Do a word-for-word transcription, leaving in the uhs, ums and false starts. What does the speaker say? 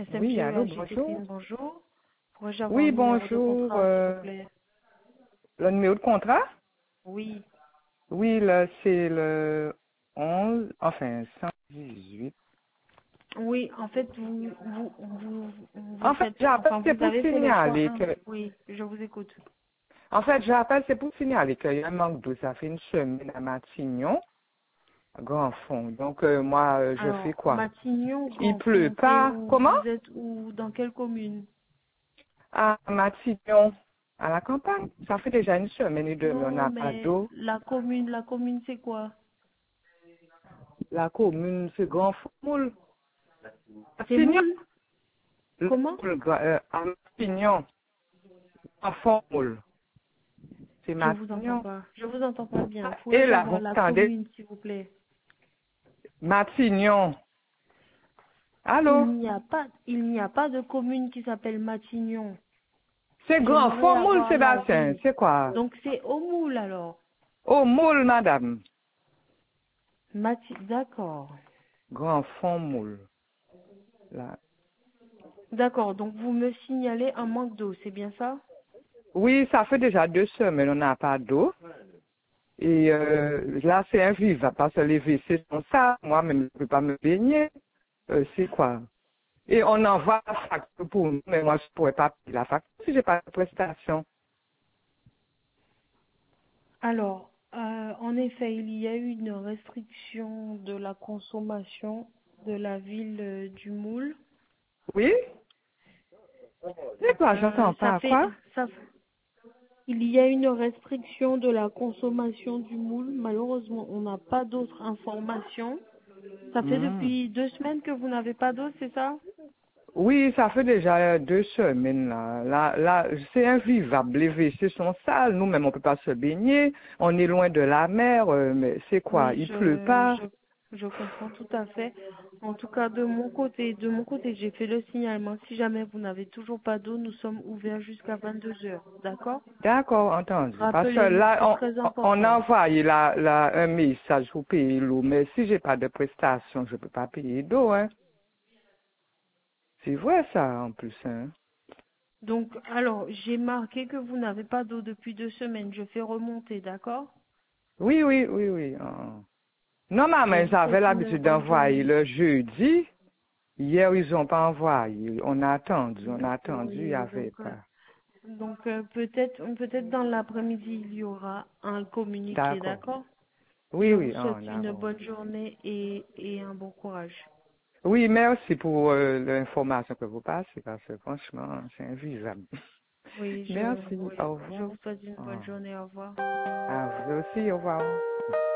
Oui, S M G allô, O H G bonjour. Técline, bonjour. Pourrais-je avoir Oui, le numéro de bonjour. contrat, s'il vous euh, plaît? le numéro de contrat? Oui. Oui, là, c'est le onze, enfin, cent dix-huit. Oui, en fait, vous, vous, vous, vous En fait, faites, j'appelle, enfin, c'est vous pour avez fait le choix signaler un. que, Oui, je vous écoute. en fait, j'appelle, c'est pour signaler qu'il y a un manque d'eau. Ça fait une semaine à Matignon, à Grand Fond. Donc, euh, moi, euh, je fais Alors, quoi? Matignon, Il pleut Grandfond, c'est pas. où? Comment? Vous êtes où? Dans quelle commune? À Matignon, à la campagne. Ça fait déjà une semaine et demie, on Non, n'a pas mais d'eau. la commune, la commune, c'est quoi? La commune, c'est Grand Fond. C'est Matignon, Moule? le, Comment? le, euh, à Matignon. Enfant moule, c'est Je vous entends Matignon. pas. Je vous entends pas bien. Et Pourrais-je là, vous avoir la entendez commune, s'il vous plaît? Matignon. Il Allô? n'y a pas, il n'y a pas de commune qui s'appelle Matignon. C'est grand J'aimerais fond moule, avoir la Sébastien. ville. C'est quoi? Donc c'est au Moule alors. Oh, moule, madame. Mati, d'accord. Grand fond moule. Là. D'accord. Donc vous me signalez un manque d'eau, c'est bien ça? Oui, ça fait déjà deux semaines, on n'a pas d'eau. Et euh, là, c'est invivable parce que les W C sont ça. Moi-même, je ne peux pas me baigner. Euh, c'est quoi? Et on envoie la facture pour nous, mais moi, je ne pourrais pas payer la facture si j'ai pas de prestation. Alors, euh, en effet, il y a eu une restriction de la consommation de la ville euh, du Moule. Oui? C'est quoi? Euh, J'entends ça pas. fait, Quoi? ça, il y a une restriction de la consommation du moule. Malheureusement, on n'a pas d'autres informations. Ça fait Hmm. depuis deux semaines que vous n'avez pas d'eau, c'est ça? Oui, ça fait déjà euh, deux semaines là. Là, là, c'est invivable. Les W C sont sales. Nous-mêmes, on peut pas se baigner. On est loin de la mer. euh, mais c'est quoi? Oui, Il pleut je, pas. je, je comprends tout à fait. En tout cas, de mon côté, de mon côté, j'ai fait le signalement. Si jamais vous n'avez toujours pas d'eau, nous sommes ouverts jusqu'à vingt-deux heures. D'accord? D'accord, entendu. Parce que Rappelez-nous, c'est là, très on, on important. a envoyé la, la, un message pour payer l'eau. Mais si j'ai pas de prestation, je peux pas payer d'eau, hein. C'est vrai ça, en plus, hein. Donc, alors, j'ai marqué que vous n'avez pas d'eau depuis deux semaines. Je fais remonter, d'accord? Oui, oui, oui, oui. ah. Je Normalement, vous j'avais souhaite une l'habitude bonne d'envoyer journée. le jeudi. Hier, ils ont pas envoyé. On a attendu, on a attendu, il n'y Oui, avait donc, euh, pas. donc euh, peut-être, peut-être dans l'après-midi, il y aura un communiqué, D'accord. d'accord? Oui, Je vous oui, ah, souhaite une d'accord. bonne journée et, et un bon courage. Oui, merci pour euh, l'information que vous passez, parce que franchement, c'est invisible. Oui, je, Merci, oui, au je revoir. vous souhaite une bonne Ah, journée. Au revoir. à vous aussi, au revoir.